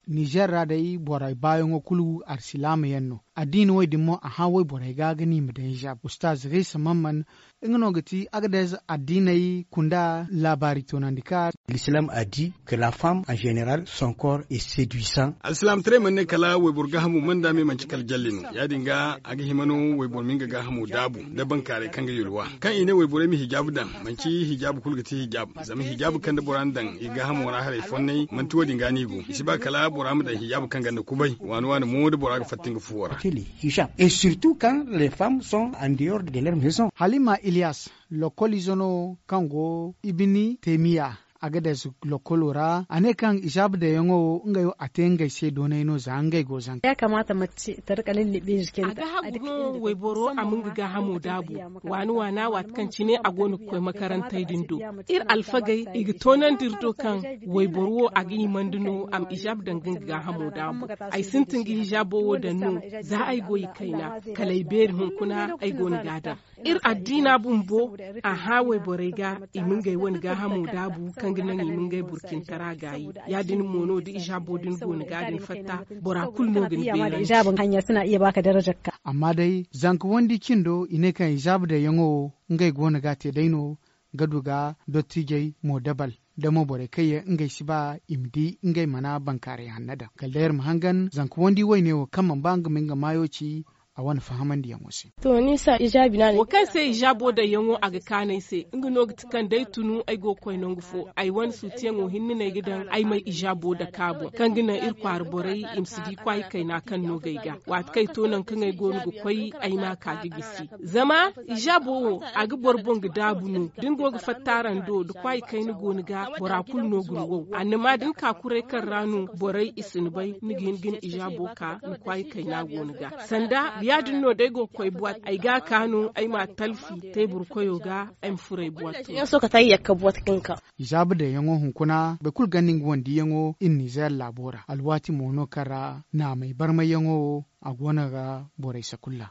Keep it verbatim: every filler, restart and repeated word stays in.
Niger ra dai borai bayan okulu arsilama yanno adini wai dimmo a hawai borai ga gani mu da hijab ustaz Gaisa Mamman ingano gati agadez adinai kunda labari tonandika. L'islam a dit que la femme en général son corps est séduisant. Al-Islam tre manne kala wai burga hamu manda me manci kal jallinu ya dinga aga himano wai bor minga ga hamu dabu da bankare kanga yulwa kan ine wai bore mi hijab dan manci hijab kulgati hijab zama hijab kan da boran dan iga hamu ra hare fonnai man tuwa dinga ni go isi ba kala boram da hijab kan ganda kubai wani wani mu da boraga fattinga fuwara hijab et surtout quand les femmes sont en dehors de leur maison. Halima Ilyas lokolizono kango ibini temia agades lokolora ane kan ijab da yango ngayo atenga se donai no zangai gozan ya kamata mace ta rika lullube jikinta aga hagu wai boro amun ga hamu dabu wani wana wat kan cine a gonu koy makarantai dindo ir alfagai igi tonan dirdo kan wai boro agi manduno am ijab dangin ga hamu dabu ai sintin gi hijabo da nu za ai goyi kaina kalai ber hun kuna ai goni gada ir addina bumbo a hawe borega imin gai wani ga hamu dabu kan ginan imin gai burkin tara gayi ya din mono di ijabo din goni gadin fatta bora kulno gin bera ijabin hanya suna iya baka darajar ka amma dai zanku wandi kindo ine kan ijab da yango ngai gona gate daino gaduga dottijai mo dabal da mo bore kai ngai siba imdi ngai mana bankare hannada kaldayar mahangan zanku wandi waine wo kaman banga minga mayoci a wani fahaman da yanwasi. To nisa ijabi na ne. Wakan sai ijabo da yanwo a ga kanai sai inga no kan dai tunu ai go koi non gufo ai wani su tiyan o hinni na gidan ai mai ijabo da kabo kan gina ir kwar borai imsidi kwai kai na kan no gaiga wat kai to nan kan ai go nugo koi ai ma ka gigisi zama ijabo a ga borbon ga dabunu din go ga fattaran do da kwai kai ni go niga bora kul no gurwo annama din ka kurai kan ranu borai isin bai ni gin gin ijabo ka ni kwai kai na go niga sanda yadin no dai go koy buat ai ga kanu ai ma talfi tebur koyo ga ai furai buat yan so ka tayi yakka buat kinka ijabu da yango hunkuna be kul ganin wondi yango in Niger labora alwati mono kara na mai barma yango a gona ga borai sakulla